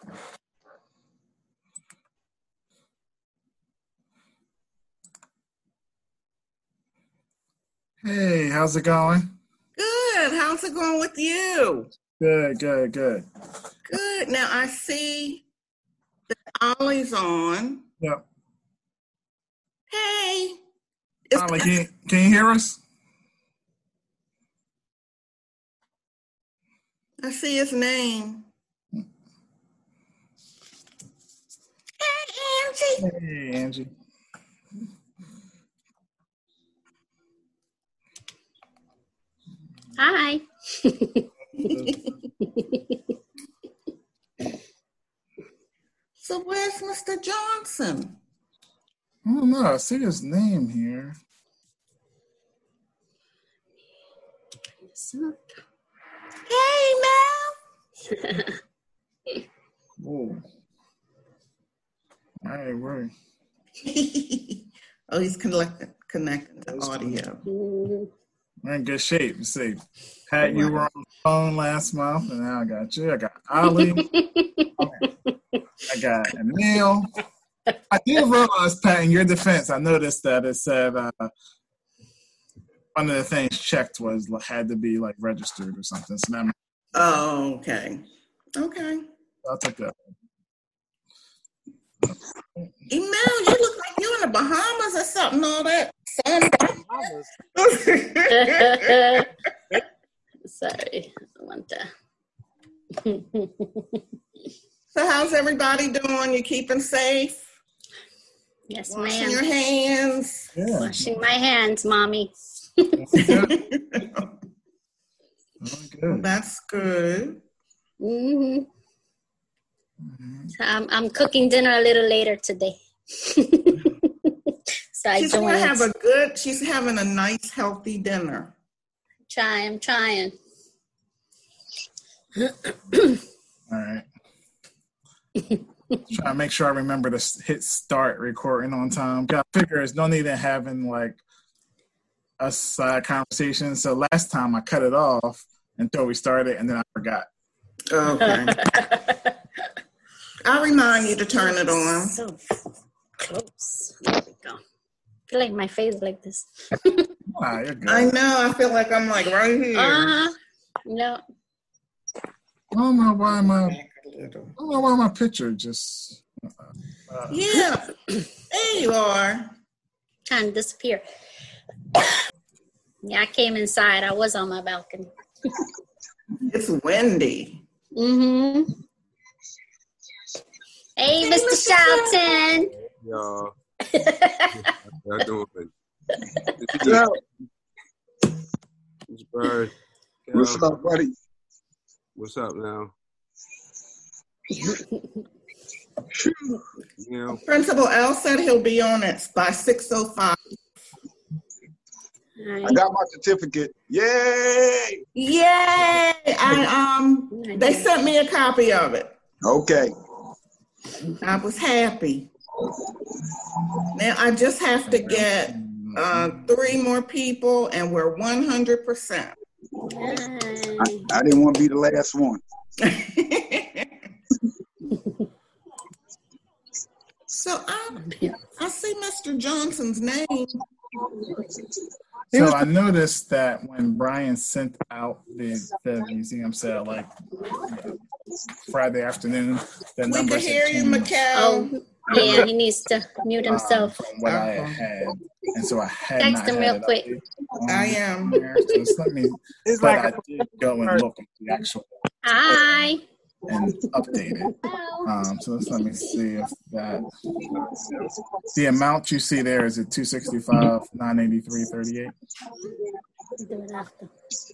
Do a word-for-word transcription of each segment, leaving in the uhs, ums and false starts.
Hey, how's it going? Good. How's it going with you? Good, good, good. Good. Now I see that Ollie's on. Yep. Hey. It's Ollie, can you, can you hear us? I see his name. Hey, Angie. Hey, Angie. Hi. So where's Mister Johnson? I don't know. I see his name here. Hey, Mel. Whoa. All right, where? Oh, he's connected connected to audio. We're in good shape. You see, Pat, you were on the phone last month, and now I got you. I got Ollie. I got Emil. I did realize, Pat, in your defense, I noticed that it said uh, one of the things checked was had to be like registered or something. So now, oh, okay, okay. I'll take that. Emil, you look like you in the Bahamas or something. All that. Sorry, I want that. So how's everybody doing? You keeping safe? Yes, Washing ma'am. your hands. Yeah. Washing my hands, mommy. Good. Well, that's good. Mm-hmm. Mm-hmm. So I'm I'm cooking dinner a little later today. So I she's joined. gonna have a good. She's having a nice, healthy dinner. Try, I'm trying. All right. Try to make sure I remember to hit start recording on time. I figure there's no need in having like a side conversation. So last time I cut it off until we started, and then I forgot. Okay. I'll remind you to turn it on. So close. There we go. I feel like my face like this. Ah, you're good. I know. I feel like I'm like right here. Uh-huh. No. I don't know why my I don't know why my picture just. Uh, yeah, there you are. Trying to disappear. Yeah, I came inside. I was on my balcony. It's windy. Mm-hmm. Hey, hey Mister Shelton. Y'all. How y'all doing? Yeah. Mister Bird. What's up, buddy? What's up now? You know, Principal L said he'll be on it by six oh five. I got my certificate. Yay! Yay! I um they sent me a copy of it. Okay. I was happy. Now I just have to get uh, three more people and we're one hundred percent. I, I didn't want to be the last one. So I, I see Mister Johnson's name. So I noticed that when Brian sent out the, the museum sale, like you know, Friday afternoon, the we numbers can hear you, Mikkel. Oh, yeah, he needs to mute himself. Um, from what I had, and so I had Text not him had real it quick. I am. There, so just let me, It's but like I did go and look at the actual Hi. and update it. Um, so let's let me see if that the amount you see there is at two sixty five nine eighty three thirty eight. Do it after.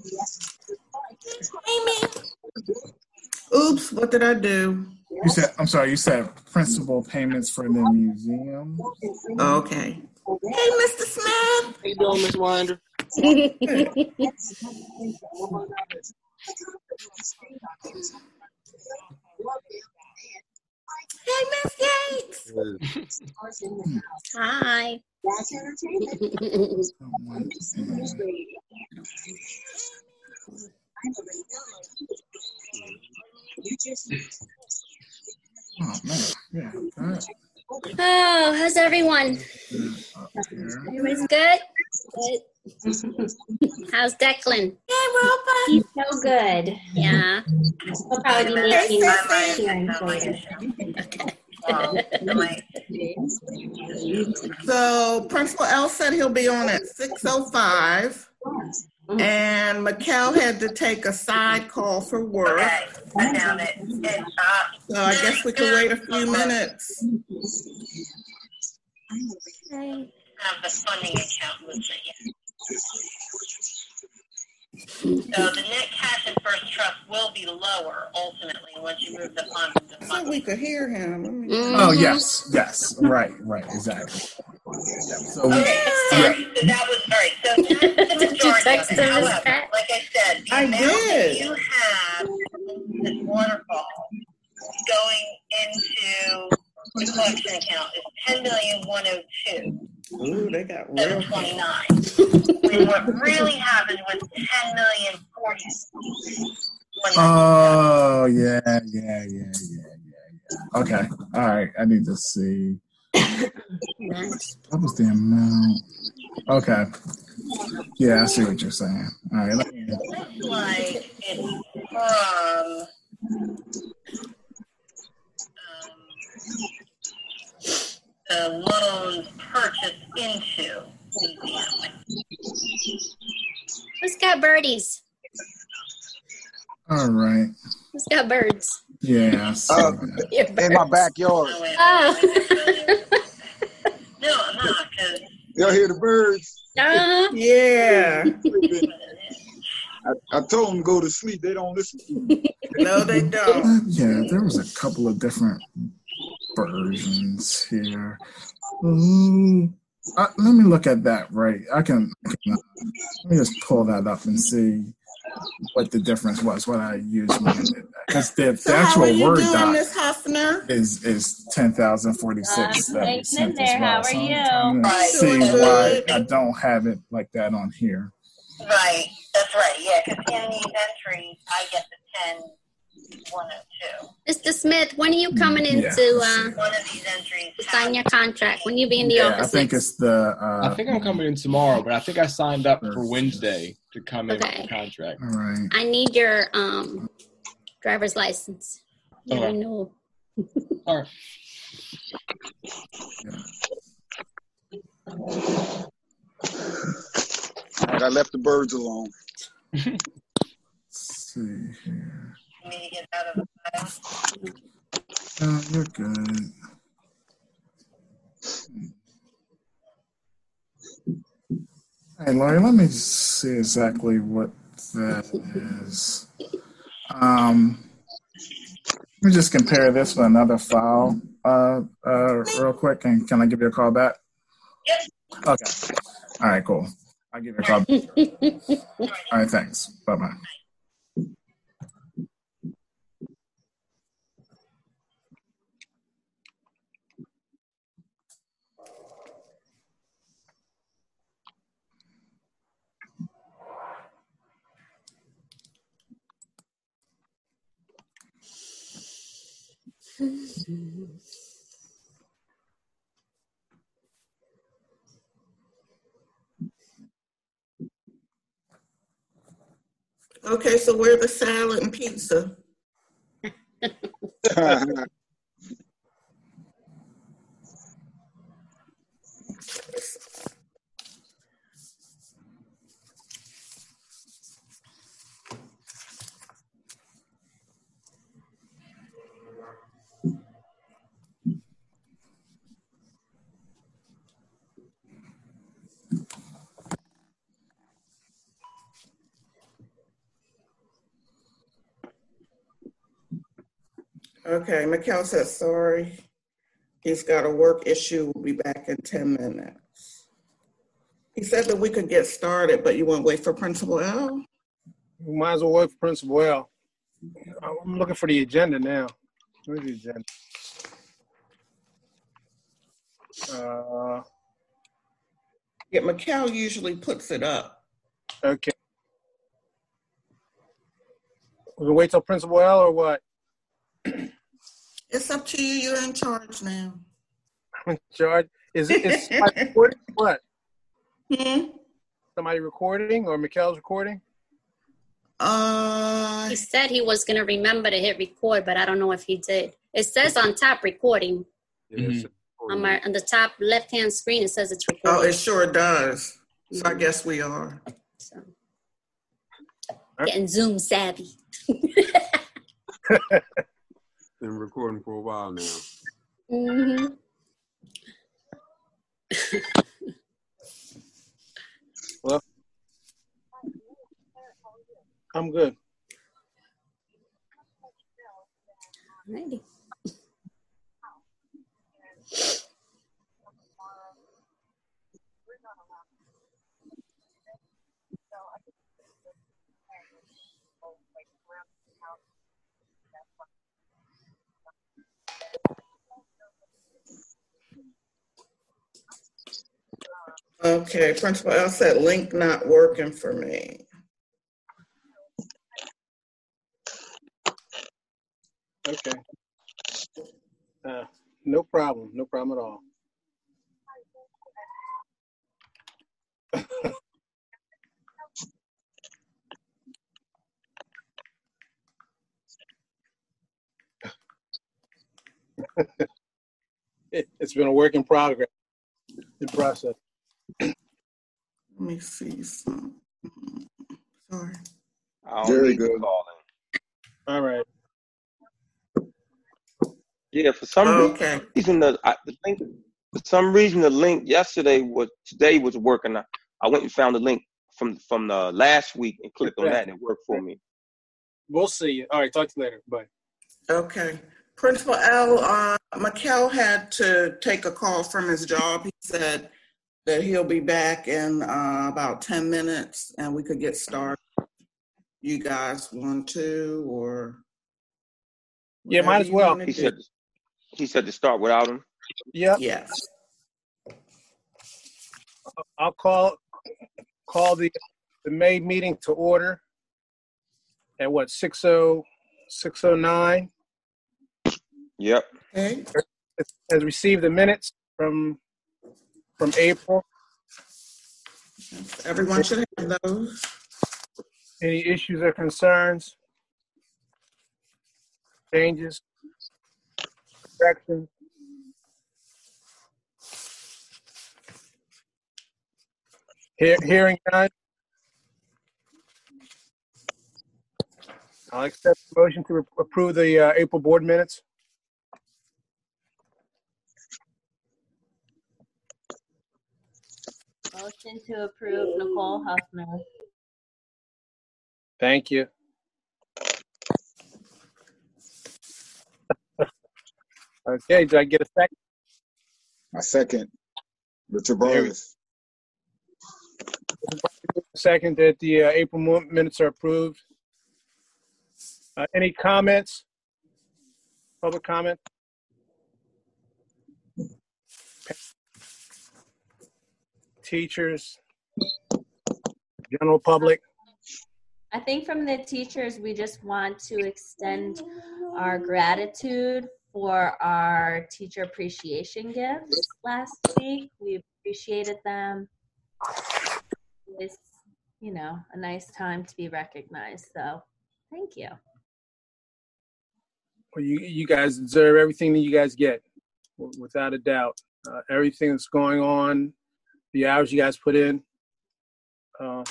Amy. Oops, what did I do? You said I'm sorry. You said principal payments for the museum. Okay. Hey, Mister Smith. How you doing, Miss Winder? Hey, Miss Yates. Hi. Oh man, yeah. That, Oh, how's everyone? uh, up here. Everybody's good? Good. How's Declan? He's so good. Yeah. He'll probably be Hey, making Sissy. hearings later. So Principal L said he'll be on at six oh five. And Mikkel had to take a side call for work. Okay, I found it. It's uh, So I guess we could wait a few minutes. Hey. have the funding account listed yet. So the net cash and first trust will be lower ultimately once you move the funds to So funding. we could hear him. Let me- Mhm. Oh yes, yes, right, right, exactly. So we, Okay, sorry. So that was all right. So that's the Did you majority text of it. him, Miss However, Pat? like I said, the I amount did. that you have in this waterfall going into the collection account is ten million one oh two. Ooh, they got seven real. twenty-nine. And what really happened was ten million forty. oh yeah, yeah, yeah, yeah, yeah, yeah. Okay, all right. I need to see. Nice. What was the amount? Okay. Yeah, I see what you're saying. All right. Let me, Looks like it's from um, the loans purchased into museum. Who's got birdies? all right. Who's got birds? Yeah. I see Uh, that. Your In my birds. backyard. Oh, wait, Oh. no, I'm not, because Y'all hear the birds? Uh-huh. Yeah. I, I told them to go to sleep. They don't listen to me. No, they don't. Uh, yeah, there was a couple of different versions here. Ooh, uh, let me look at that. Right, I can, I can. Uh, let me just pull that up and see what the difference was. What I used when I did that, because the, So the how actual are you Word doing, doc Miss Huffner? is is ten thousand forty six Uh, that we hanging in sent as there. well. How are So you? I'm trying to Right. see Doing why good. I don't have it like that on here. right, that's right, yeah, because in these entries, I get the ten one oh two. Mister Smith, when are you coming in Yeah, to let's uh, see. One of these entries to sign your contract? When you be in the Yeah, I office think next? it's the. Uh, I think I'm coming in tomorrow, but I think I signed up for Thursday. Wednesday to come in with Okay. the contract. All right. I need your um driver's license. Your Okay. renewal. All right. All right, I left the birds alone. Let's see here. for me to get out of the file. No, you're good. Hey, Lori, let me see exactly what that is. Um, let me just compare this with another file uh, uh, real quick, and can I give you a call back? Yep. Okay. All right, cool. I'll give you a call back. All right, thanks. Bye-bye. Okay, so where the salad and pizza? Okay, Mikkel says sorry. He's got a work issue. We'll be back in ten minutes. He said that we could get started, but you want to wait for Principal L? We might as well wait for Principal L. I'm looking for the agenda now. Where's the agenda? Uh, Yeah, Mikkel usually puts it up. okay. We'll wait till Principal L or what? It's up to you. You're in charge now. I'm in charge. Is it is somebody recording? What? Hmm? Somebody recording or Mikkel's recording? Uh, He said he was gonna remember to hit record, but I don't know if he did. It says on top recording. Yes. On my on the top left hand screen, it says it's recording. oh, it sure does. So I guess we are. So, getting Zoom savvy. Been recording for a while now. Mm-hmm. Well, I'm good. Alrighty. Okay, Principal L said link not working for me. Okay. Uh, no problem. No problem at all. it, it's been a work in progress. In process. Let me see some. Sorry. Very good. All right. Yeah, for some Okay. reason the, I, the link, for some reason the link yesterday was today was working. I, I went and found the link from from the last week and clicked on that and it worked for me. We'll see. All right. Talk to you later. Bye. Okay. Principal L, uh, Mikkel had to take a call from his job. He said that he'll be back in uh, about ten minutes and we could get started. You guys want to, or? Yeah, might as well. He said, he said to start without him. Yep. Yes. I'll call call the the May meeting to order at what six oh six oh nine. Yep. Okay. Has received the minutes from from April. Everyone should have those. Any issues or concerns? Changes? Corrections? Hear, hearing none. I'll accept the motion to approve the uh, April board minutes. Motion to approve, Nicole Huffner. Thank you. Okay, did I get a second? A second. Richard Burris. Second that the uh, April minutes are approved. Uh, any comments? Public comment? Teachers? General public? I think from the teachers, we just want to extend our gratitude for our teacher appreciation gifts last week. We appreciated them. It's, you know, a nice time to be recognized. So thank you. Well, you, you guys deserve everything that you guys get, without a doubt. Uh, everything that's going on, the hours you guys put in. Uh,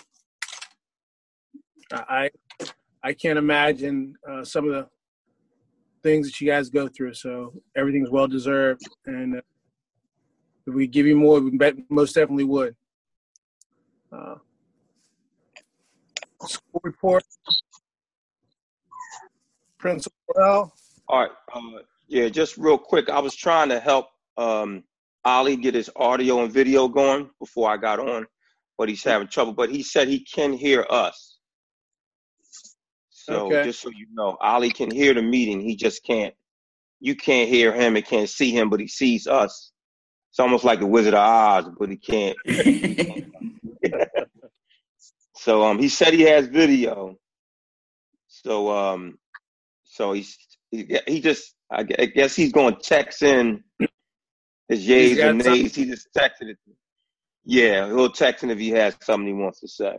I I can't imagine uh, some of the things that you guys go through. So everything's well deserved, and uh, if we give you more, we bet, most definitely would. Uh, school report, Principal L. All right. Uh, yeah, just real quick. I was trying to help um, Ollie get his audio and video going before I got on, but he's having trouble. But he said he can hear us. So Okay. just so you know, Ollie can hear the meeting. He just can't. You can't hear him and can't see him, but he sees us. It's almost like the Wizard of Oz, but he can't. So um, he said he has video. So um, so he's he, he just I gu- I guess he's going to text in his yays got or nays. He just texted it. Yeah, he'll text in if he has something he wants to say.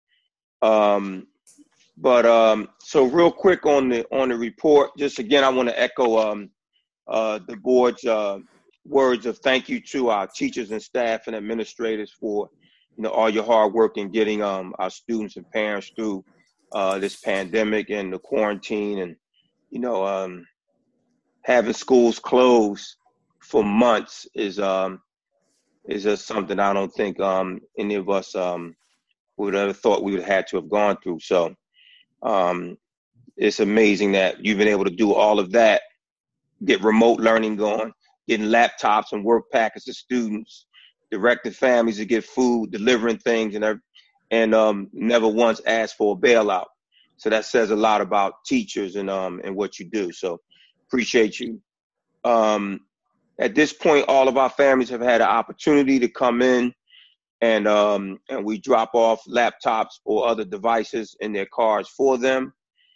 Um, but um, so real quick on the on the report. Just again, I want to echo um, uh, the board's uh, words of thank you to our teachers and staff and administrators for, you know, all your hard work in getting um, our students and parents through uh, this pandemic and the quarantine, and you know, um, having schools closed for months is um, is just something I don't think um, any of us um, would have thought we would have had to have gone through. So um, it's amazing that you've been able to do all of that, get remote learning going, getting laptops and work packets to students, directing families to get food, delivering things, and and um, never once asked for a bailout. So that says a lot about teachers and um and what you do. So appreciate you. Um, at this point, all of our families have had an opportunity to come in and um and we drop off laptops or other devices in their cars for them.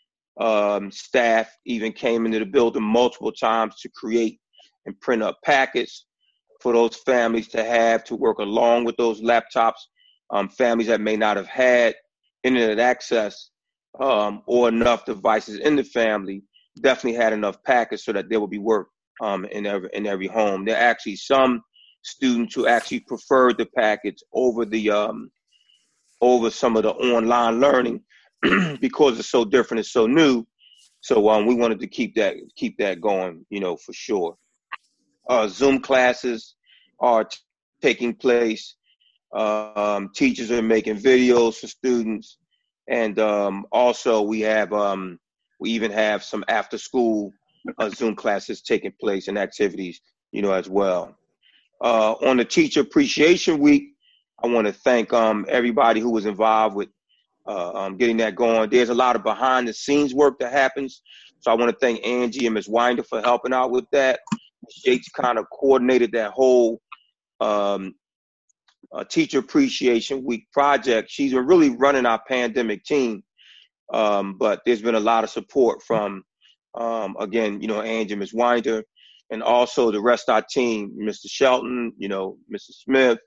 Um, staff even came into the building multiple times to create and print up packets for those families to have to work along with those laptops. Um, families that may not have had internet access um, or enough devices in the family definitely had enough packets so that there will be work um, in every in every home. There are actually some students who actually preferred the packets over the um, over some of the online learning because it's so different, it's so new. So um, we wanted to keep that keep that going, you know, for sure. Uh, Zoom classes are t- taking place. Uh, um, teachers are making videos for students, and um, also we have um, we even have some after school uh, Zoom classes taking place and activities, you know, as well. Uh, on the Teacher Appreciation Week, I want to thank um, everybody who was involved with uh, um, getting that going. There's a lot of behind the scenes work that happens, so I want to thank Angie and Miz Winder for helping out with that. Miz Yates kind of coordinated that whole um, uh, Teacher Appreciation Week project. She's been really running our pandemic team, um, but there's been a lot of support from, um, again, you know, Angie and Miz Winder, and also the rest of our team, Mister Shelton, you know, Mister Smith,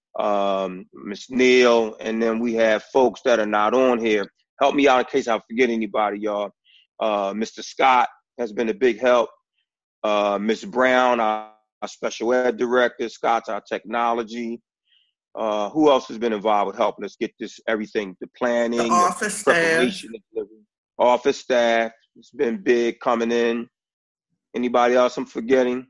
um, Miz Neal, and then we have folks that are not on here. Help me out in case I forget anybody, y'all. Uh, Mister Scott has been a big help. Uh, Miz Brown, our, our special ed director. Scott's our technology. Uh, who else has been involved with helping us get this everything, the planning, The office the preparation, staff. the delivery. Office staff. It's been big coming in. Anybody else I'm forgetting?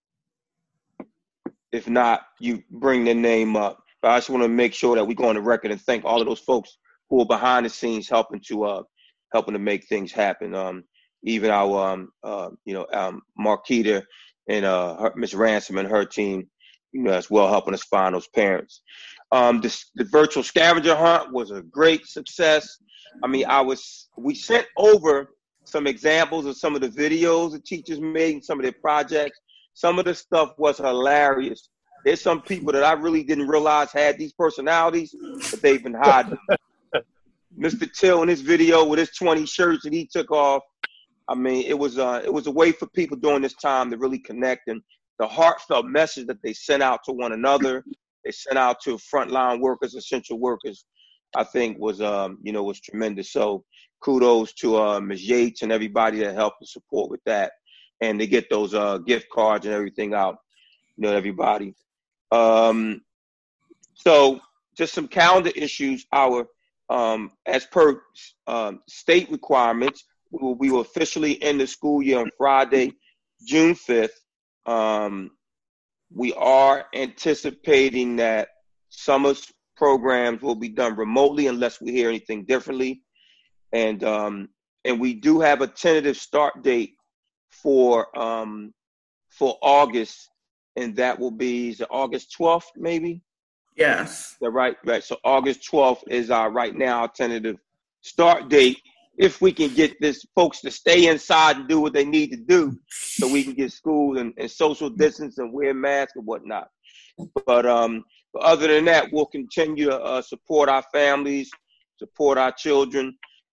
If not, you bring their name up. But I just want to make sure that we go on the record and thank all of those folks who are behind the scenes helping to uh helping to make things happen. Um, even our um uh you know um Marquita and uh Miss Ransom and her team, you know, as well, helping us find those parents. Um, this, the virtual scavenger hunt was a great success. I mean, I was we sent over some examples of some of the videos the teachers made, some of their projects. Some of the stuff was hilarious. There's some people that I really didn't realize had these personalities, but they've been hiding. Mister Till in his video with his twenty shirts that he took off. I mean, it was uh, it was a way for people during this time to really connect, and the heartfelt message that they sent out to one another, they sent out to frontline workers, essential workers, I think was um, you know was tremendous. So kudos to uh, Miz Yates and everybody that helped to support with that, and they get those uh, gift cards and everything out, you know, everybody. Um, so just some calendar issues. Our um, as per um, state requirements, we will, we will officially end the school year on Friday, June fifth. Um, we are anticipating that summer programs will be done remotely unless we hear anything differently. And um, and we do have a tentative start date for um, for August, and that will be is it August twelfth, maybe? Yes. Yeah, right, right. So August twelfth is our right now our tentative start date. If we can get this folks to stay inside and do what they need to do, so we can get school and, and social distance and wear masks and whatnot. But um, but other than that, we'll continue to uh, support our families, support our children,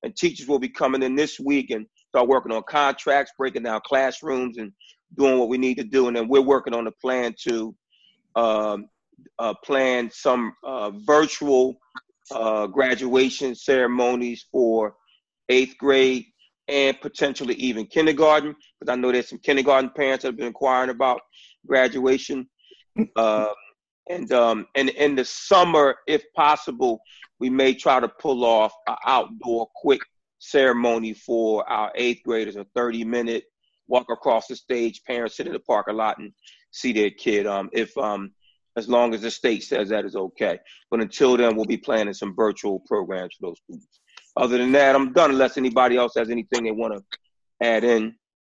and teachers will be coming in this week and start working on contracts, breaking down classrooms, and doing what we need to do. And then we're working on a plan to um, uh, plan some uh, virtual uh, graduation ceremonies for eighth grade and potentially even kindergarten, because I know there's some kindergarten parents that have been inquiring about graduation. Uh, and um, and in the summer, if possible, we may try to pull off an outdoor quick ceremony for our eighth graders, a thirty minute walk across the stage, parents sit in the parking lot and see their kid, um, if um, as long as the state says that is okay. But until then, we'll be planning some virtual programs for those students. Other than that, I'm done unless anybody else has anything they want to add in.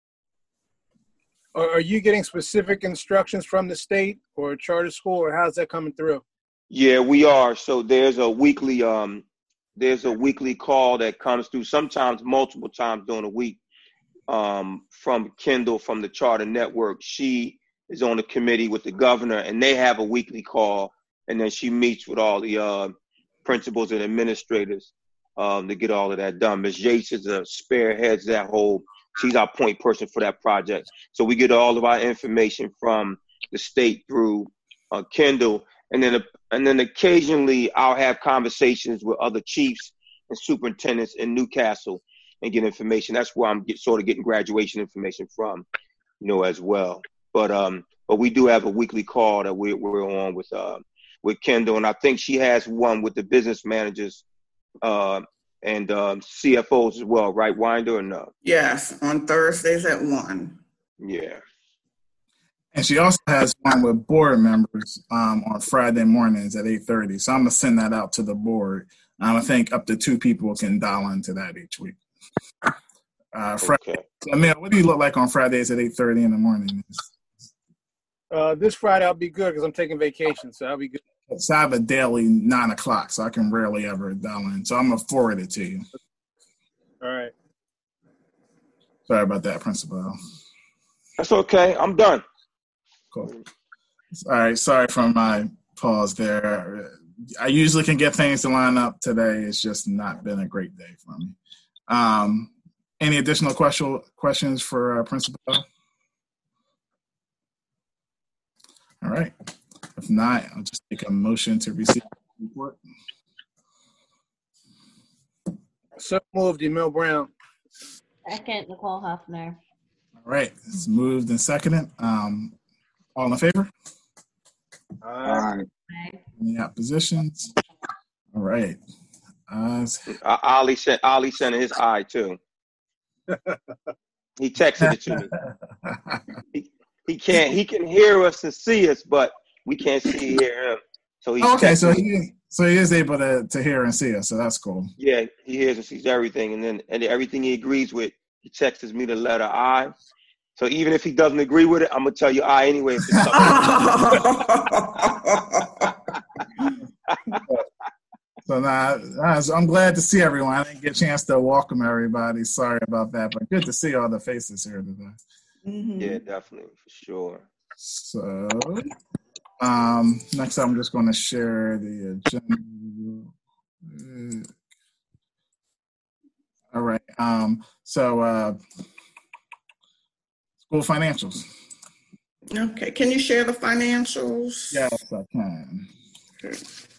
Are you getting specific instructions from the state or charter school, or how's that coming through? Yeah, we are. So there's a weekly um, there's a weekly call that comes through, sometimes multiple times during the week, um, from Kendall from the Charter Network. She is on the committee with the governor, and they have a weekly call, and then she meets with all the uh, principals and administrators um, to get all of that done. Miz Yates is a spearheads that whole. She's our point person for that project. So we get all of our information from the state through uh, Kendall. And then, and then occasionally I'll have conversations with other chiefs and superintendents in Newcastle and get information. That's where I'm get, sort of getting graduation information from, you know, as well. But um, but we do have a weekly call that we're, we're on with uh, with Kendall. And I think she has one with the business managers uh, and um, C F Os as well, right, Winder, or no? Yes, on Thursdays at one. Yeah. And she also has one with board members um, on Friday mornings at eight thirty. So I'm going to send that out to the board. Um, I think up to two people can dial into that each week. Uh, Friday, okay. Emil, what do you look like on Fridays at eight thirty in the morning? Uh, this Friday I'll be good because I'm taking vacation, so I'll be good. So I have a daily nine o'clock, so I can rarely ever dial in. So I'm going to forward it to you. All right. Sorry about that, Principal. That's okay. I'm done. Cool. All right. Sorry for my pause there. I usually can get things to line up today. It's just not been a great day for me. Um, any additional question, questions for uh, Principal? All right. If not, I'll just take a motion to receive the report. So moved, Emil Brown. Second, Nicole Hoffner. All right. It's moved and seconded. Um, all in favor? Aye. Any oppositions? All right. Uh, Uh, Ali sent Ali sent his eye too. He texted it to me. He, he can't. He can hear us and see us, but we can't see or hear him. So he. Okay, so he so he is able to to hear and see us. So that's cool. Yeah, he hears and sees everything, and then and everything he agrees with, he texts me the letter I. So even if he doesn't agree with it, I'm gonna tell you I anyway. If it's So now, nah, I'm glad to see everyone. I didn't get a chance to welcome everybody. Sorry about that, but good to see all the faces here today. Mm-hmm. Yeah, definitely, for sure. So, um, next I'm just going to share the agenda. All right. Um, so, uh, school financials. Okay. Can you share the financials? Yes, I can. Okay.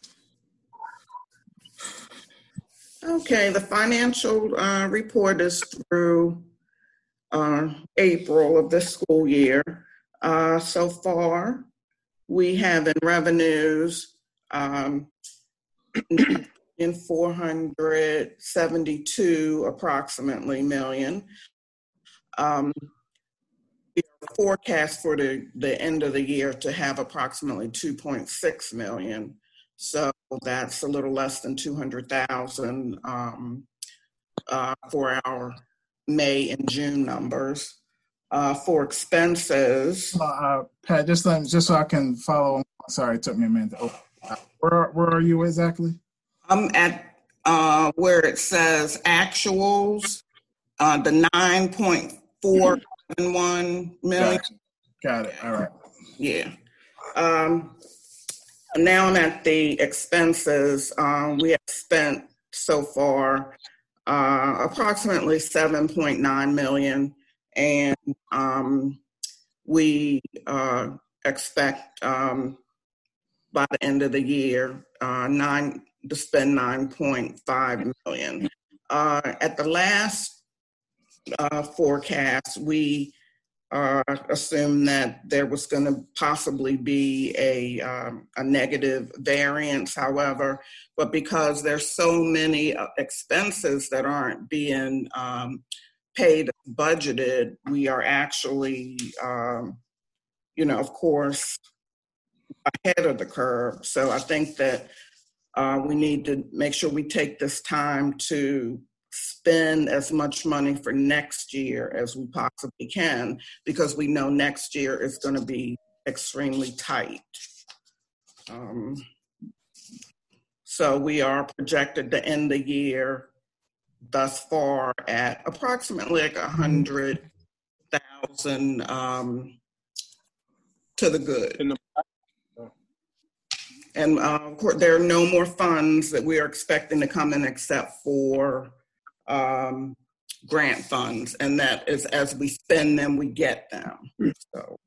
Okay, the financial uh, report is through uh, April of this school year. Uh, so far, we have in revenues um, in four hundred seventy-two approximately million. Um, we are forecast for the, the end of the year to have approximately two point six million. So that's a little less than two hundred thousand um, uh, for our May and June numbers. Uh, for expenses. Uh, Pat, just, um, just so I can follow. Sorry, it took me a minute to open. Uh, where, where are you exactly? I'm at uh, where it says actuals, uh, the nine point four seven one million. Gotcha. Got it. All right. Yeah. Um, now I'm at the expenses. Um, we have spent so far uh, approximately seven point nine million, and um, we uh, expect um, by the end of the year uh, nine to spend nine point five million. Uh, at the last uh, forecast, we uh, assumed that there was going to possibly be a um, a negative variance. However, but because there's so many uh, expenses that aren't being um, paid budgeted, we are actually, um, you know, of course, ahead of the curve. So I think that uh, we need to make sure we take this time to spend as much money for next year as we possibly can, because we know next year is going to be extremely tight. Um, so we are projected to end the year thus far at approximately like a hundred thousand um, to the good. And uh, of course, there are no more funds that we are expecting to come in except for um, grant funds, and that is as we spend them, we get them. So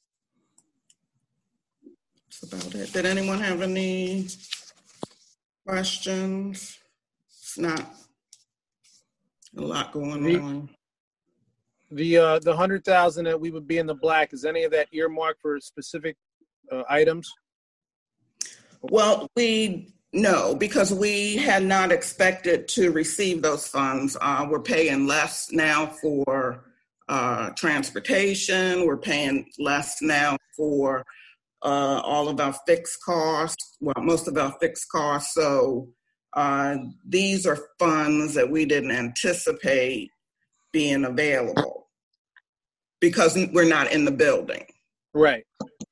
that's about it. Did anyone have any questions? It's not a lot going the, on. The uh, the hundred thousand that we would be in the black, is any of that earmarked for specific uh, items? Well, we no, because we had not expected to receive those funds. Uh, we're paying less now for uh, transportation. We're paying less now for uh, all of our fixed costs, well, most of our fixed costs. So uh, these are funds that we didn't anticipate being available because we're not in the building. Right.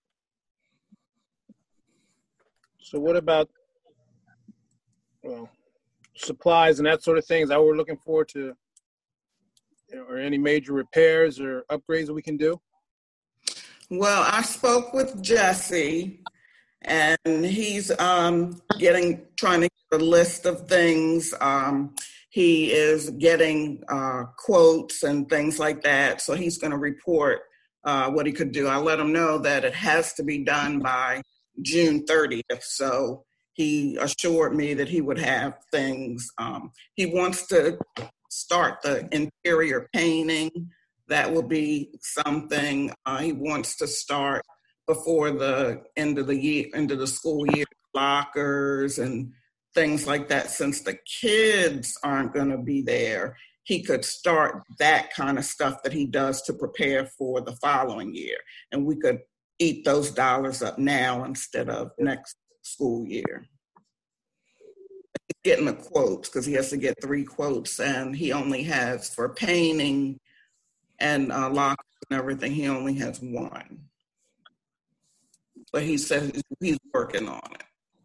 So what about, well, supplies and that sort of things? That we're looking forward to, you know, or any major repairs or upgrades that we can do? Well, I spoke with Jesse, and he's um, getting trying to get a list of things. Um, he is getting uh, quotes and things like that. So he's going to report uh, what he could do. I let him know that it has to be done by June thirtieth. So he assured me that he would have things. Um, he wants to start the interior painting. That will be something. Uh, he wants to start before the end of the year, end of the school year, lockers and things like that. Since the kids aren't going to be there, he could start that kind of stuff that he does to prepare for the following year. And we could eat those dollars up now instead of next school year. He's getting the quotes because he has to get three quotes, and he only has for painting and uh, lockers and everything, he only has one. But he said he's working on it.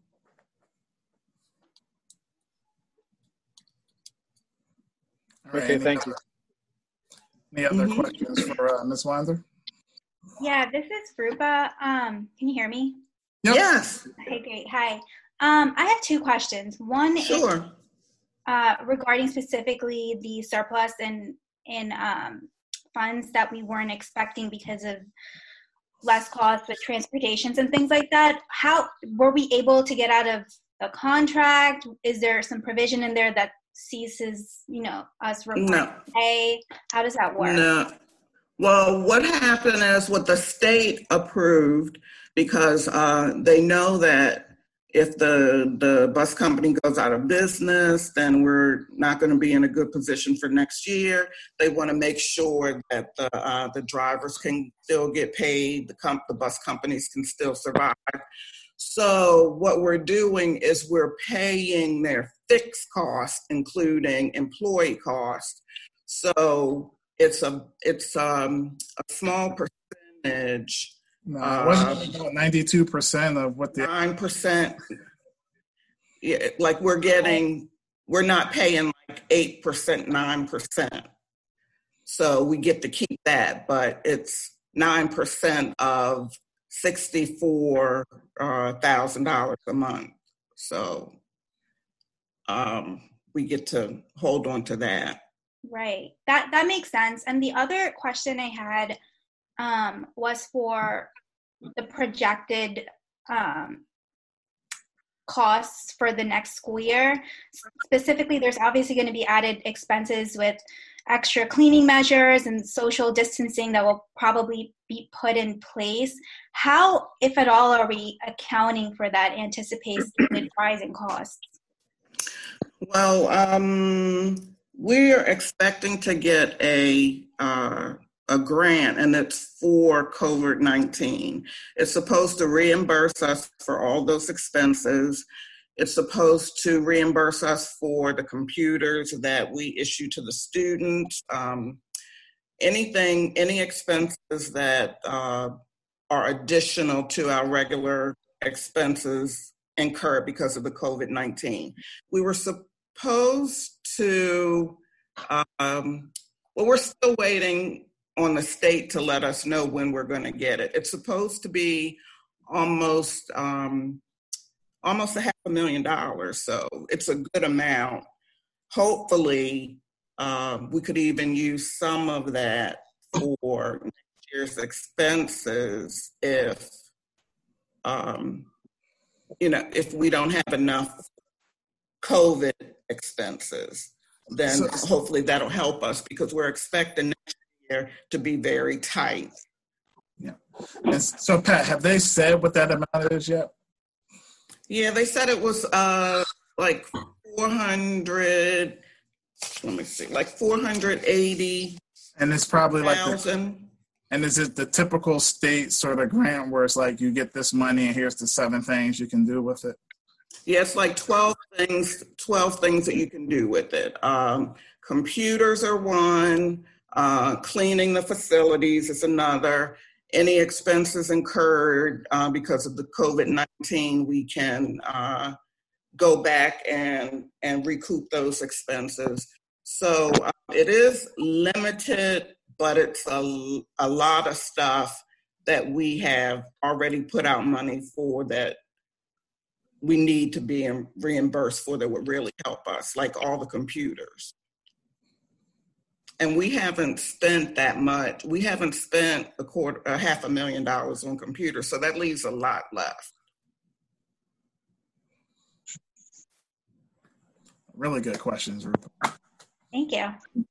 Okay, thank you. Any other Mm-hmm. questions for uh, Miz Winder? Yeah, this is Rupa. Um, can you hear me? Yep. Yes. Okay, great. Hi. Um, I have two questions. One Sure. is uh, regarding specifically the surplus in in um, funds that we weren't expecting because of less costs with transportations and things like that. How were we able to get out of the contract? Is there some provision in there that ceases, you know, us requiring No. to pay? How does that work? No. Well, what happened is what the state approved, because uh, they know that if the, the bus company goes out of business, then we're not going to be in a good position for next year. They want to make sure that the, uh, the drivers can still get paid, the, comp- the bus companies can still survive. So what we're doing is we're paying their fixed costs, including employee costs. So it's a it's um, a small percentage. No, it wasn't about ninety-two percent of what the nine percent. Yeah, like we're getting, we're not paying like eight percent, nine percent. So we get to keep that, but it's nine percent of sixty-four thousand dollars a month. So, um, we get to hold on to that. Right. That that makes sense. And the other question I had um, was for the projected um, costs for the next school year. Specifically, there's obviously going to be added expenses with extra cleaning measures and social distancing that will probably be put in place. How, if at all, are we accounting for that anticipated rise in costs? Well, um, we're expecting to get a uh, a grant, and it's for COVID nineteen. It's supposed to reimburse us for all those expenses. It's supposed to reimburse us for the computers that we issue to the students. Um, anything, any expenses that uh, are additional to our regular expenses incurred because of the COVID nineteen. We were supposed to, um, well, we're still waiting on the state to let us know when we're going to get it. It's supposed to be almost um, almost a half a million dollars, so it's a good amount. Hopefully, um, we could even use some of that for next year's expenses if, um, you know, if we don't have enough COVID expenses, then so, hopefully that'll help us, because we're expecting next year to be very tight. Yeah. And so, Pat, have they said what that amount is yet? Yeah, they said it was uh, like four hundred, let me see, like four hundred eighty. And it's probably like the, and is it the typical state sort of grant where it's like you get this money and here's the seven things you can do with it? Yeah, it's like twelve things, twelve things that you can do with it. Um, computers are one, uh, cleaning the facilities is another. Any expenses incurred uh, because of the COVID nineteen, we can uh, go back and, and recoup those expenses. So uh, it is limited, but it's a, a lot of stuff that we have already put out money for that we need to be reimbursed for, that would really help us, like all the computers. And we haven't spent that much. We haven't spent a quarter, a half a million dollars on computers, so that leaves a lot left. Really good questions, Rupa. Thank you.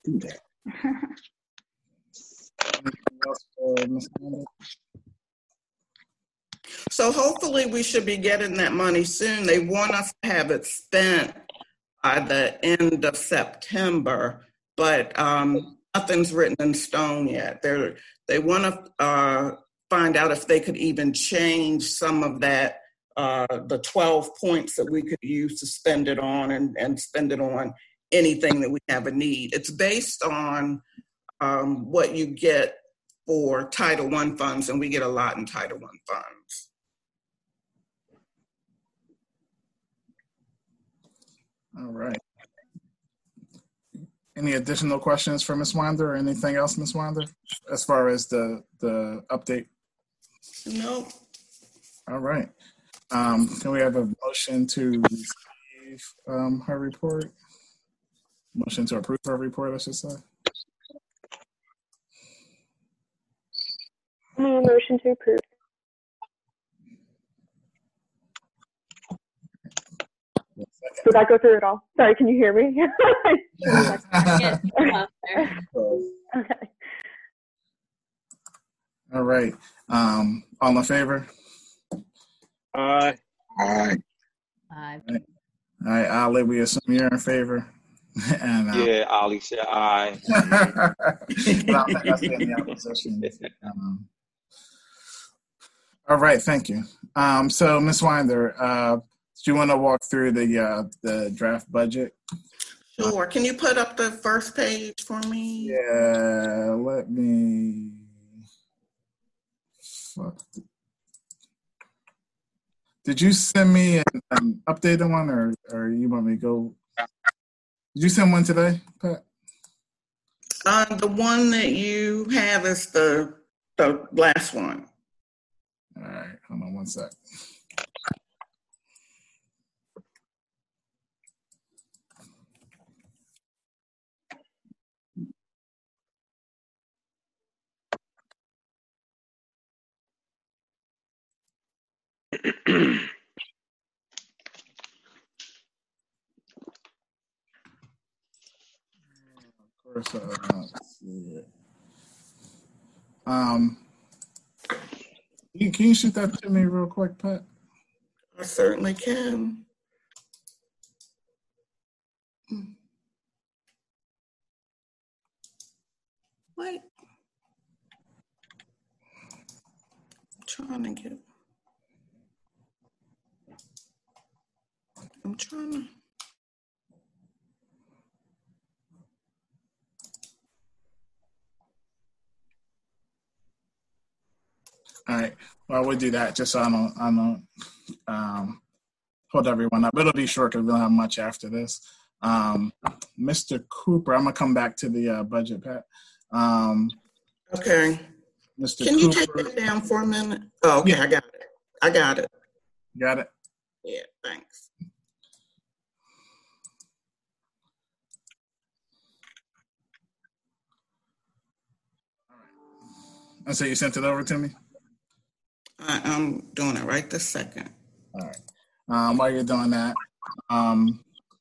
So hopefully we should be getting that money soon. They want us to have it spent by the end of September, but um, nothing's written in stone yet. They're, they want to uh, find out if they could even change some of that, uh, the twelve points that we could use to spend it on, and, and spend it on anything that we have a need. It's based on um, what you get for Title One funds, and we get a lot in Title One funds. All right. Any additional questions for Miz Winder, or anything else, Miz Winder, as far as the, the update? No. All right. Um, can we have a motion to receive um, her report? Motion to approve her report, I should say. Motion to approve. Did that go through it all? Sorry, can you hear me? Okay. All right. Um, all in favor? Aye. Aye. Aye. All right, Ali, we assume you're in favor. And, uh, yeah, Ali said aye. But I don't think I see any opposition. Um, all right, thank you. Um, so, Miz Winder, uh, do you want to walk through the uh, the draft budget? Sure. Can you put up the first page for me? Yeah, let me. Fuck. Did you send me an, an updated one, or, or you want me to go? Did you send one today, Pat? Uh, the one that you have is the the last one. All right, hold on one sec. Of course, I don't see it. Um, can you, can you shoot that to me real quick, Pat? I certainly can. Wait. I'm trying to get. I'm trying to. All right. Well, we'll do that just so I don't, I don't um, hold everyone up. It'll be short because we don't have much after this. Um, Mister Cooper, I'm going to come back to the uh, budget, Pat. Um, okay. Mister Can Cooper, you take that down for a minute? Oh, okay. Yeah. I got it. I got it. Got it? Yeah, thanks. And so you sent it over to me? I, I'm doing it right this second. All right. Um, while you're doing that, um,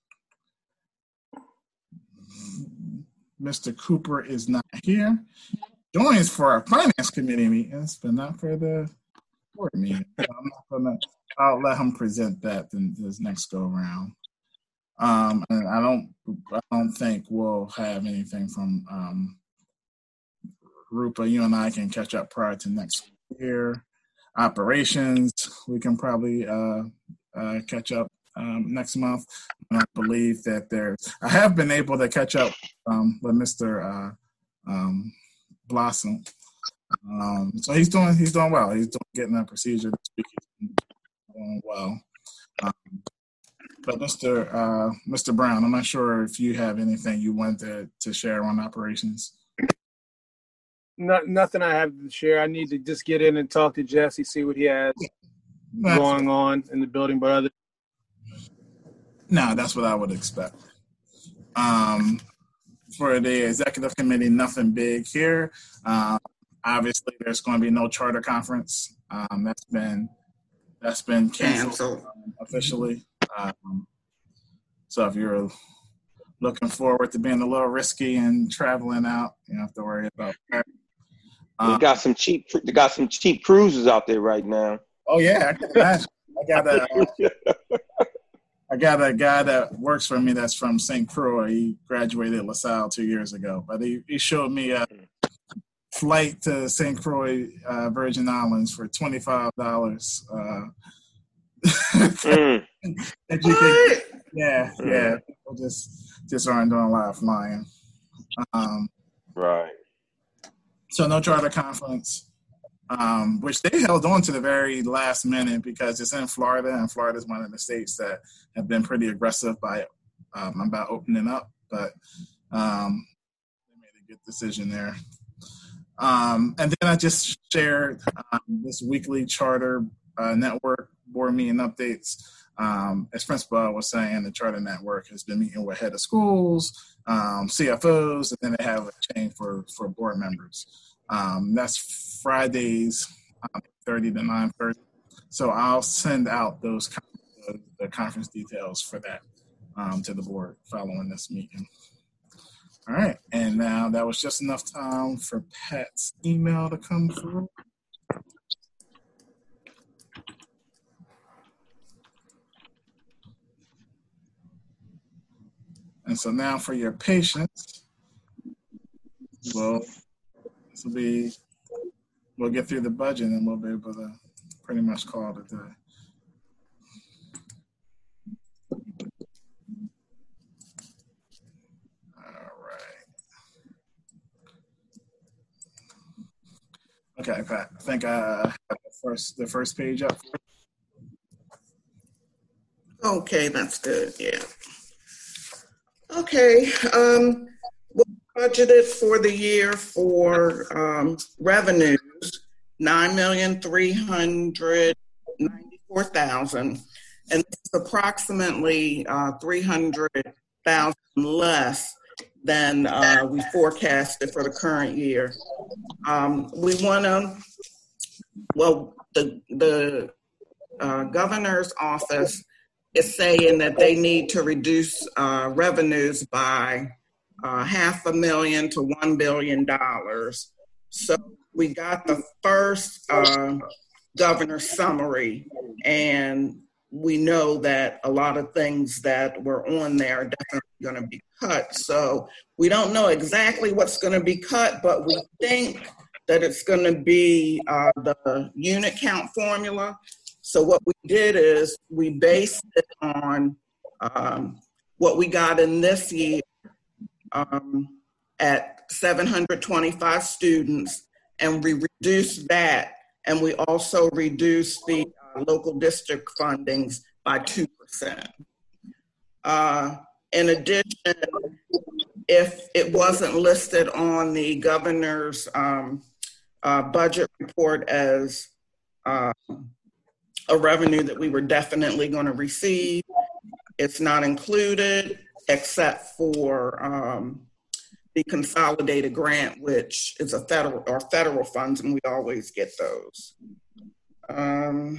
Mister Cooper is not here. Joins for our finance committee meetings, but not for the board meeting. So I'm not gonna. I'll let him present that in this next go around. Um, and I don't. I don't think we'll have anything from um, Rupa. You and I can catch up prior to next year. Operations, we can probably uh, uh, catch up um, next month. I believe that there's, I have been able to catch up um, with Mister Uh, um, Blossom. Um, so he's doing, he's doing well. He's doing, getting that procedure this week. He's doing well. Um, but Mister Uh, Mister Brown, I'm not sure if you have anything you want to, to share on operations. Not, nothing I have to share. I need to just get in and talk to Jesse, see what he has That's going on in the building. But other, no, that's what I would expect. Um, for the executive committee, nothing big here. Um, obviously, there's going to be no charter conference. Um, that's been that's been canceled um, officially. Um, so if you're looking forward to being a little risky and traveling out, you don't have to worry about that. Um, they got some cheap. They got some cheap cruises out there right now. Oh yeah, I can imagine. I got a, I got a guy that works for me that's from Saint Croix. He graduated LaSalle two years ago, but he, he showed me a flight to Saint Croix, uh, Virgin Islands for twenty five dollars. Uh, mm. can, yeah, yeah. People just just aren't doing a lot of flying. Um, right. So no charter conference, um, which they held on to the very last minute because it's in Florida, and Florida is one of the states that have been pretty aggressive by um, about opening up. But um, they made a good decision there. Um, and then I just shared um, this weekly charter uh, network board meeting updates. Um, as Principal was saying, the charter network has been meeting with head of schools, um, C F Os, and then they have a chain for, for board members. Um, that's Fridays, um, thirty to nine thirty. So I'll send out those the, the conference details for that um, to the board following this meeting. All right, and now that was just enough time for Pat's email to come through. And so now for your patience, well, this will be, we'll get through the budget and we'll be able to pretty much call it a day. All right. Okay, Pat, I think I have the first, the first page up. Okay, that's good, yeah. Okay, um, we budgeted for the year for um, revenues, nine million three hundred ninety-four thousand, and it's approximately uh, three hundred thousand less than uh, we forecasted for the current year. Um, we want to, well, the the uh, governor's office is saying that they need to reduce uh, revenues by uh, half a million to one billion dollars. So we got the first uh, governor's summary, and we know that a lot of things that were on there are definitely going to be cut. So we don't know exactly what's going to be cut, but we think that it's going to be uh, the unit count formula. So what we did is we based it on um, what we got in this year um, at seven hundred twenty-five students, and we reduced that, and we also reduced the uh, local district fundings by two percent. Uh, in addition, if it wasn't listed on the governor's um, uh, budget report as uh, a revenue that we were definitely going to receive, it's not included except for um, the consolidated grant, which is a federal or federal funds, and we always get those. Um,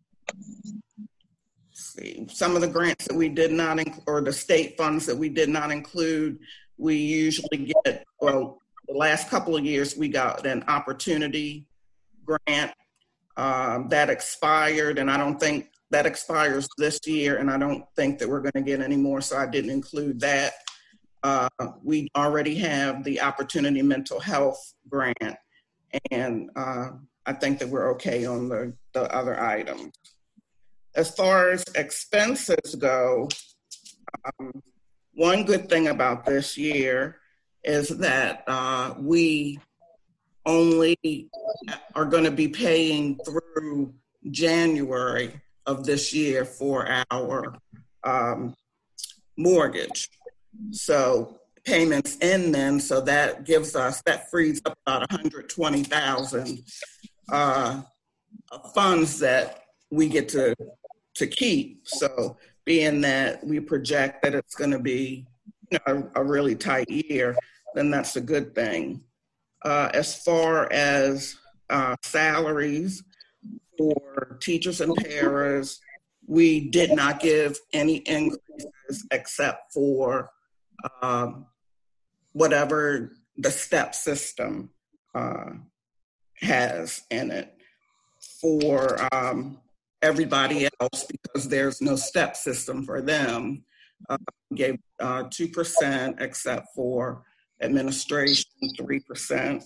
let's see, some of the grants that we did not include, or the state funds that we did not include, we usually get, well, the last couple of years we got an opportunity grant um, that expired, and I don't think that expires this year, and I don't think that we're going to get any more, so I didn't include that. Uh, we already have the Opportunity Mental Health grant, and uh, I think that we're okay on the, the other items. As far as expenses go, um, one good thing about this year is that uh, we only are going to be paying through January of this year for our um, mortgage. So payments in then, so that gives us, that frees up about one hundred twenty thousand uh, funds that we get to, to keep. So being that we project that it's going to be, you know, a, a really tight year, then that's a good thing. Uh, as far as uh, salaries for teachers and paras, we did not give any increases except for um, whatever the STEP system uh, has in it. For um, everybody else, because there's no STEP system for them, uh, we gave uh, two percent except for administration, three percent.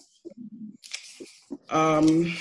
Um,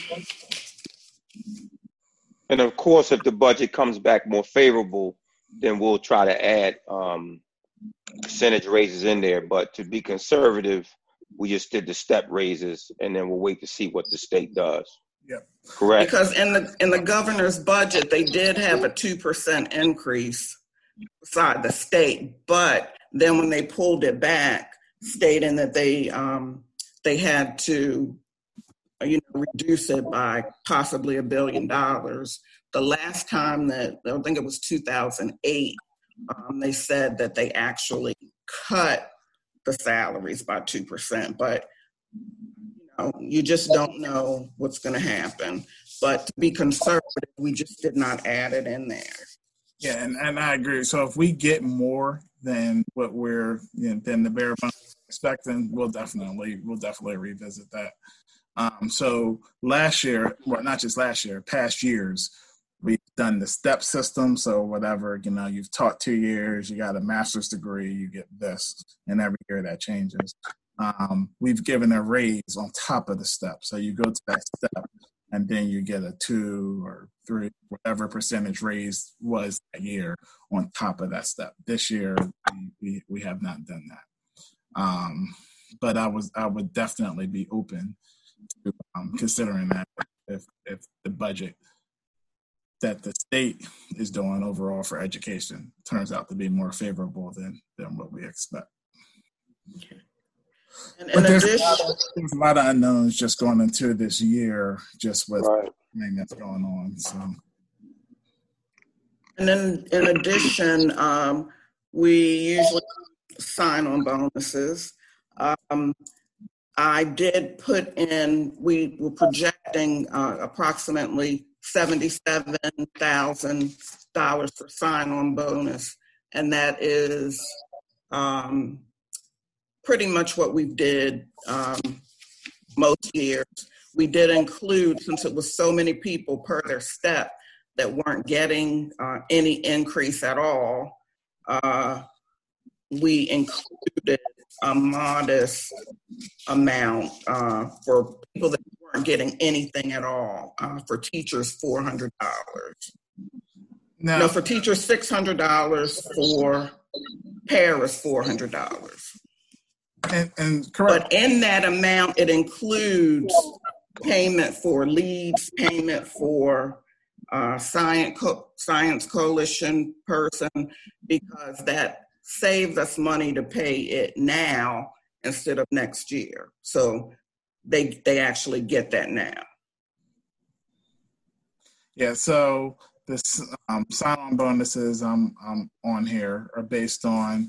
and of course, if the budget comes back more favorable, then we'll try to add um, percentage raises in there. But to be conservative, we just did the step raises, and then we'll wait to see what the state does. Yep. Correct. Because in the in the governor's budget, they did have a two percent increase beside the state, but then when they pulled it back, stating that they um, they had to, you know, reduce it by possibly a billion dollars. The last time that, I think it was two thousand eight, um, they said that they actually cut the salaries by two percent, but you know, you just don't know what's going to happen. But to be conservative, we just did not add it in there. Yeah, and, and I agree. So if we get more than what we're, you know, than the bare bones expecting, we'll definitely we'll definitely revisit that. Um, so last year, well, not just last year, past years, we've done the STEP system. So whatever, you know, you've taught two years, you got a master's degree, you get this, and every year that changes. Um, we've given a raise on top of the STEP. So you go to that STEP, and then you get a two or three, whatever percentage raise was that year on top of that STEP. This year, we, we, we have not done that. Um, but I was I would definitely be open to um, considering that if if the budget that the state is doing overall for education turns out to be more favorable than than what we expect. Okay. And, but and there's, addition, a lot of, there's a lot of unknowns just going into this year, just with right. everything that's going on. So, and then in addition, um, we usually sign on bonuses. Um, I did put in, we were projecting uh, approximately seventy-seven thousand dollars for sign-on bonus. And that is um, pretty much what we did um, most years. We did include, since it was so many people per their step that weren't getting uh, any increase at all, uh, we included a modest amount uh, for people that weren't getting anything at all. Uh, for teachers, four hundred dollars. No. no, for teachers, six hundred dollars. For paras, four hundred dollars. And, and correct. But in that amount, it includes payment for leads, payment for uh, science, co- science coalition person, because that saves us money to pay it now instead of next year. So they they actually get that now. Yeah, so this um, sign-on bonuses um, um, on here are based on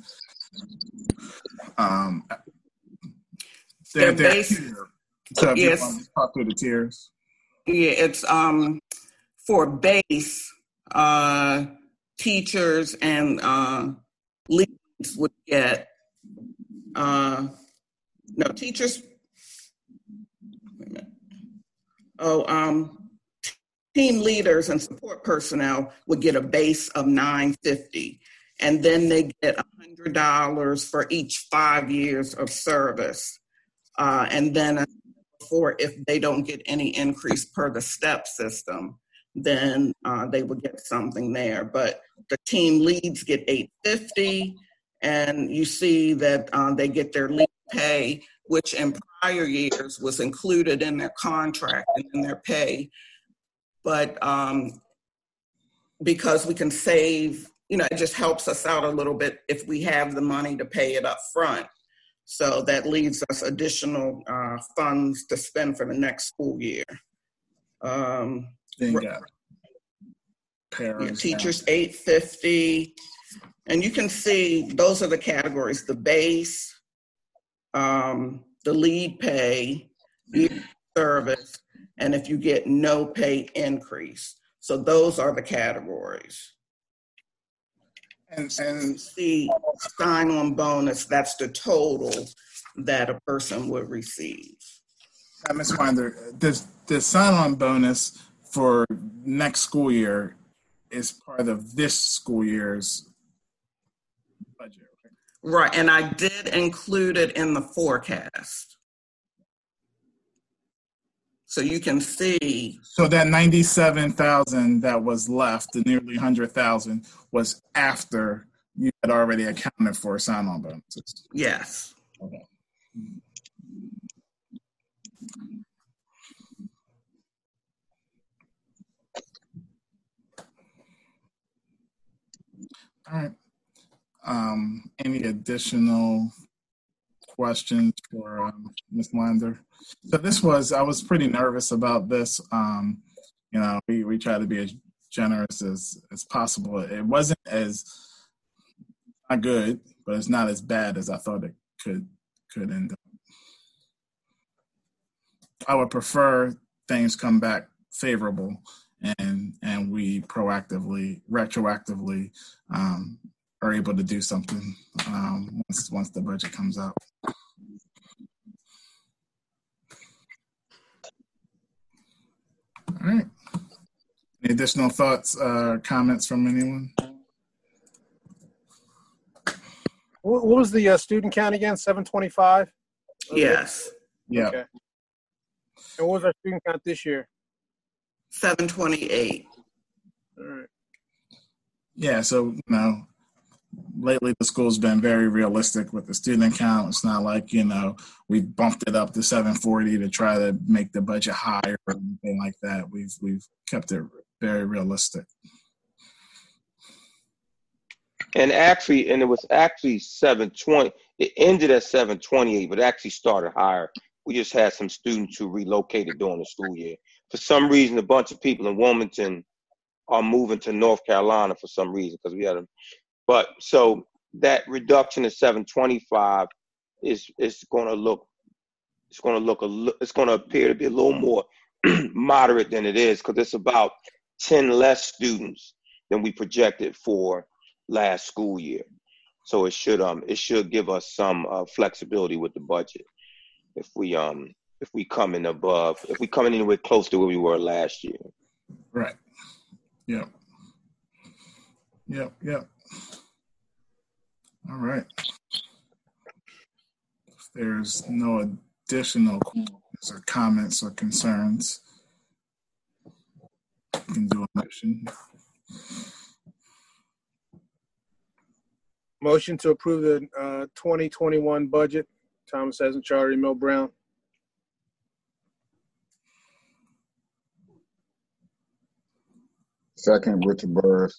um, they're, they're based. Tier. So if yes, you want to talk through the tiers. Yeah, it's um for base uh, teachers and uh, leads would get uh, no teachers. Wait a minute. Oh, um, team leaders and support personnel would get a base of nine fifty, and then they get a hundred dollars for each five years of service, uh, and then for if they don't get any increase per the STEP system, then uh, they would get something there. But the team leads get eight fifty, and you see that uh, they get their lead pay, which in prior years was included in their contract and in their pay. But um, because we can save, you know, it just helps us out a little bit if we have the money to pay it up front. So that leaves us additional uh, funds to spend for the next school year. Um, then you got yeah, teachers eight fifty, and you can see those are the categories: the base, um, the lead pay, the service, and if you get no pay increase. So those are the categories. And, and the sign-on bonus, that's the total that a person would receive. Uh, Miz Winder, the, the sign-on bonus for next school year is part of this school year's budget. Right, and I did include it in the forecast. So you can see. So that ninety-seven thousand that was left, the nearly one hundred thousand, was after you had already accounted for sign-on bonuses. Yes. Okay. All right. Um, any additional questions for um, Miz Winder? So this was, I was pretty nervous about this. Um, you know, we, we try to be as generous as, as possible. It wasn't as, not good, but it's not as bad as I thought it could, could end up. I would prefer things come back favorable and, and we proactively, retroactively um, are able to do something um, once, once the budget comes out. All right. Any additional thoughts, uh, comments from anyone? What was the uh, student count again? seven twenty-five? Yes. Yeah. Okay. And what was our student count this year? seven twenty-eight. All right. Yeah, so, you know, lately the school's been very realistic with the student count. It's not like, you know, we bumped it up to seven forty to try to make the budget higher or anything like that. We've we've kept it very realistic. And actually, and it was actually seven twenty. It ended at seven twenty-eight, but actually started higher. We just had some students who relocated during the school year. For some reason, a bunch of people in Wilmington are moving to North Carolina for some reason because we had them. But so that reduction to seven twenty-five is is going to look, it's going to look a, it's going to appear to be a little more moderate than it is, because it's about ten less students than we projected for last school year. So it should um it should give us some uh, flexibility with the budget if we um if we come in above if we come in anywhere close to where we were last year. Right. Yep. Yep. Yep. All right. If there's no additional questions or comments or concerns, you can do a motion. Motion to approve the uh, twenty twenty-one budget. Thomas Hassan Charter, Mel Brown. Second, Richard Burris.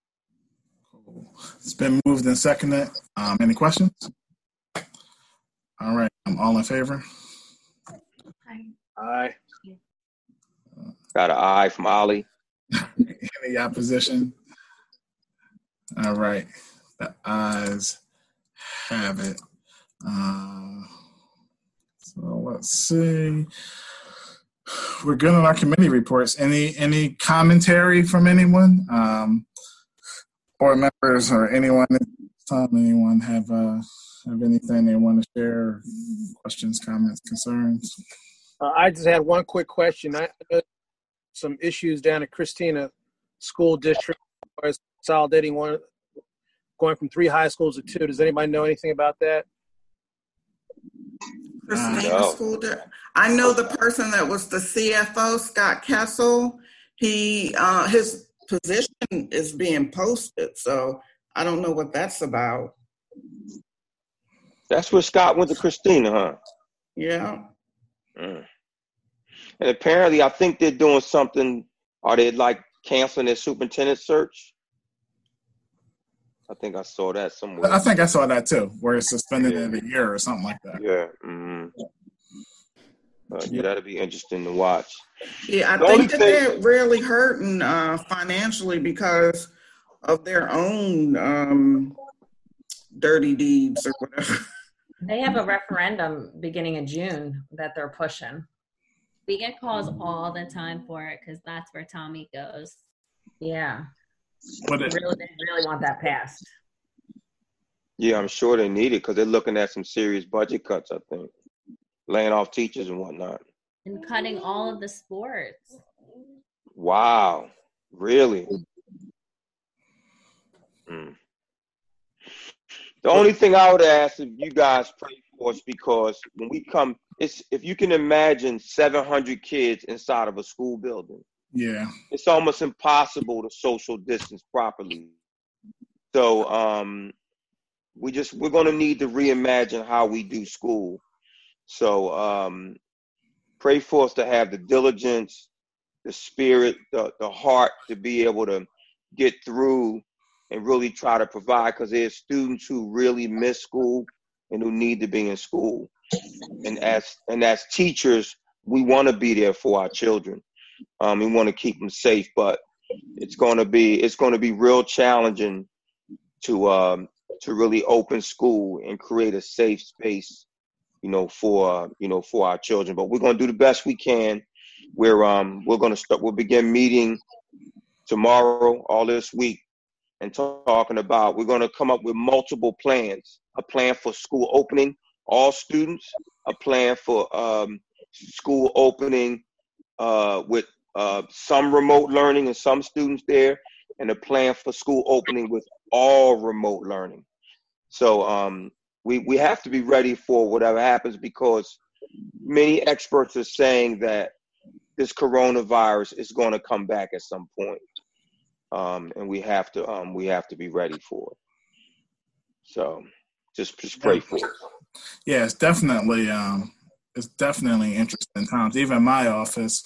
It's been moved and seconded. Um, any questions? All right. I'm all in favor. Aye. Aye. Got an aye from Ollie. Any opposition? All right. The ayes have it. Uh, so let's see. We're good on our committee reports. Any any commentary from anyone, um, board members, or anyone? Time anyone have uh, have anything they want to share? Questions, comments, concerns? Uh, I just had one quick question. I had some issues down at Christina School District as consolidating one, going from three high schools to two. Does anybody know anything about that? Christina no. School District. I know the person that was the C F O, Scott Kessel. He uh, his position is being posted, so I don't know what that's about. That's where Scott went to Christina, huh? Yeah. Mm. And apparently, I think they're doing something. Are they like canceling their superintendent search? I think I saw that somewhere. I think I saw that too, where it's suspended yeah. in a year or something like that. Yeah. Mm-hmm. Uh, yeah, that'll be interesting to watch. Yeah, I the think that thing- they're really hurting uh, financially because of their own um, dirty deeds or whatever. They have a referendum beginning in June that they're pushing. We get calls all the time for it because that's where Tommy goes. Yeah. But it, really, they really want that passed. Yeah, I'm sure they need it because they're looking at some serious budget cuts, I think. Laying off teachers and whatnot. And cutting all of the sports. Wow. Really? Mm. The only thing I would ask if you guys pray for us, because when we come, it's if you can imagine seven hundred kids inside of a school building. Yeah. It's almost impossible to social distance properly. So um, we just, we're going to need to reimagine how we do school. So um, pray for us to have the diligence, the spirit, the, the heart to be able to get through and really try to provide, because there's students who really miss school and who need to be in school. And as and as teachers, we want to be there for our children. Um, we want to keep them safe, but it's going to be it's going to be real challenging to um, to really open school and create a safe space, you know, for uh, you know for our children. But we're going to do the best we can. We're um we're going to start. We'll begin meeting tomorrow, all this week, and talking about. We're going to come up with multiple plans. A plan for school opening, all students. A plan for um, school opening. Uh, with uh, some remote learning and some students there, and a plan for school opening with all remote learning. So um, we, we have to be ready for whatever happens, because many experts are saying that this coronavirus is going to come back at some point. Um, and we have to um, we have to be ready for it. So just, just pray for it. Yeah, it's definitely um, it's definitely interesting times. Even in my office,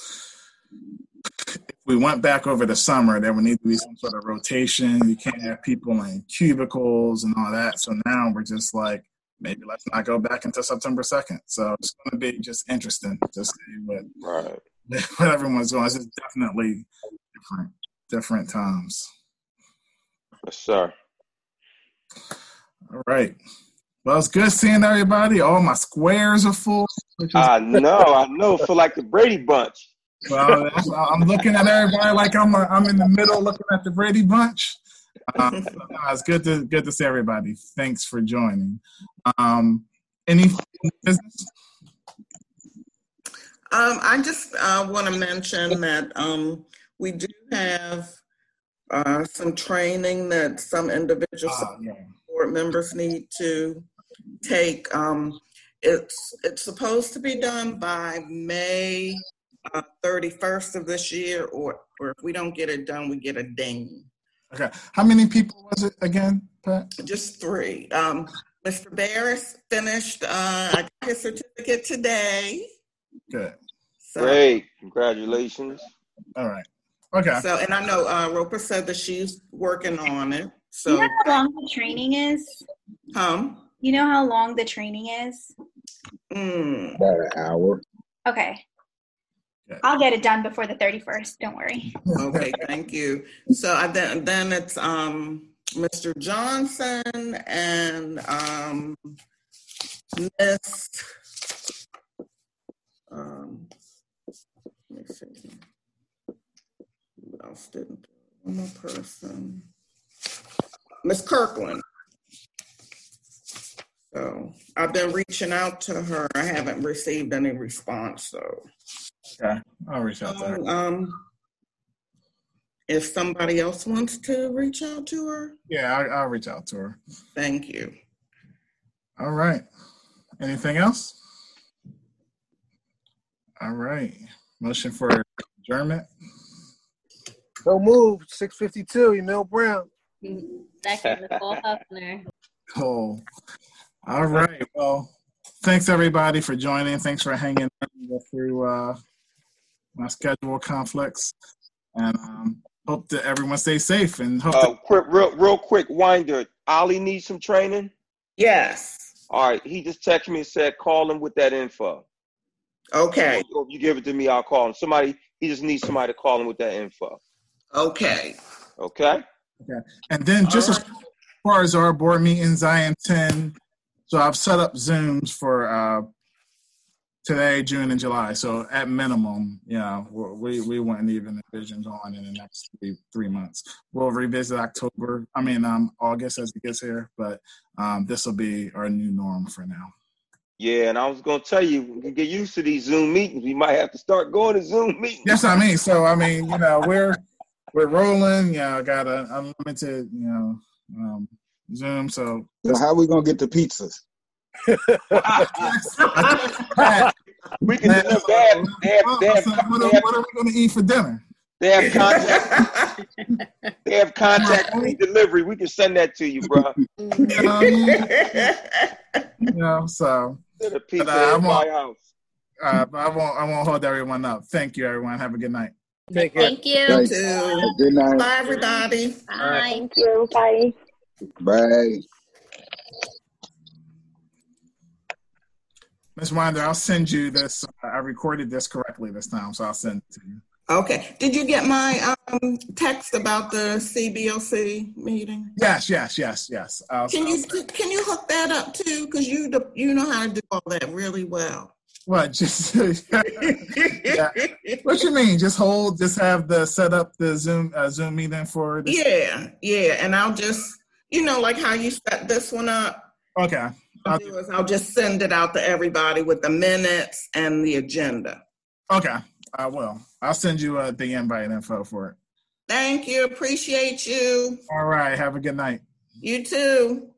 if we went back over the summer, there would need to be some sort of rotation. You can't have people in cubicles and all that. So now we're just like, maybe let's not go back until September second. So it's going to be just interesting to see what, right. what everyone's going. It's definitely different, different times. Yes, sir. All right. Well, it's good seeing everybody. All my squares are full. I know, I know. Feel like the Brady Bunch. Well, I'm looking at everybody like I'm a, I'm in the middle, looking at the Brady Bunch. Um, so, no, it's good to good to see everybody. Thanks for joining. Um, any business? Um, I just uh, want to mention that um, we do have uh, some training that some individual uh, yeah. board members need to take. Um, it's it's supposed to be done by May uh, thirty-first of this year, or or if we don't get it done, we get a ding. Okay. How many people was it again, Pat? Just three. Um, Mister Barris finished. Uh, I got his certificate today. Good. So, Great. Congratulations. All right. Okay. So, and I know uh, Roper said that she's working on it. So, you know how long the training is? Um, you know how long the training is? Mm. About an hour. Okay. I'll get it done before the thirty-first. Don't worry. Okay, thank you. So I then then it's um Mister Johnson and um Miss um let me see. Who else didn't? One more person. Miss Kirkland. So I've been reaching out to her. I haven't received any response, so. Okay, I'll reach out to her. Um, if somebody else wants to reach out to her. Yeah, I'll, I'll reach out to her. Thank you. All right. Anything else? All right. Motion for adjournment. So moved. six fifty-two. Emil Brown. Second, Nicole Huffner. Cool. All right. Well, thanks everybody for joining. Thanks for hanging in through uh, my schedule conflicts, and um, hope that everyone stays safe. And hope. Uh, that- quick, real, real quick, Winder. Ollie needs some training. Yes. All right. He just texted me and said, "Call him with that info." Okay. So if you give it to me, I'll call him. Somebody. He just needs somebody to call him with that info. Okay. Okay. Okay. And then just All as far as our board meetings, I intend. So I've set up Zooms for uh, today, June, and July. So at minimum, you know, we we wouldn't even envision going in the next three, three months. We'll revisit October. I mean, um, August as it gets here, but um, this will be our new norm for now. Yeah, and I was gonna tell you, we can get used to these Zoom meetings. We might have to start going to Zoom meetings. Yes, I mean. So I mean, you know, we're we're rolling. You know, got a unlimited, you know, um, Zoom. So, so how are we gonna get the pizzas? We can do that. They have, they have, what, they are, have, what are we going to eat for dinner? They have contact. They have contact free delivery. We can send that to you, bro. You know, you know so Send a pizza but, uh, at I my won't, house. uh, but I won't. I won't hold everyone up. Thank you, everyone. Have a good night. Take care. Thank you. Thank you. Good night. Bye, everybody. Bye. Thank you. Bye. Bye. Miz Winder, I'll send you this. Uh, I recorded this correctly this time, so I'll send it to you. Okay. Did you get my um, text about the C B O C meeting? Yes, yes, yes, yes. I'll, Can I'll, you can you hook that up too? Because you you know how to do all that really well. What? Just yeah. What you mean? Just hold. Just have the set up the Zoom uh, Zoom meeting for. This? Yeah, yeah. And I'll just you know like how you set this one up. Okay. I'll do is I'll just send it out to everybody with the minutes and the agenda. Okay, I will. I'll send you uh, the invite info for it. Thank you. Appreciate you. All right. Have a good night. You too.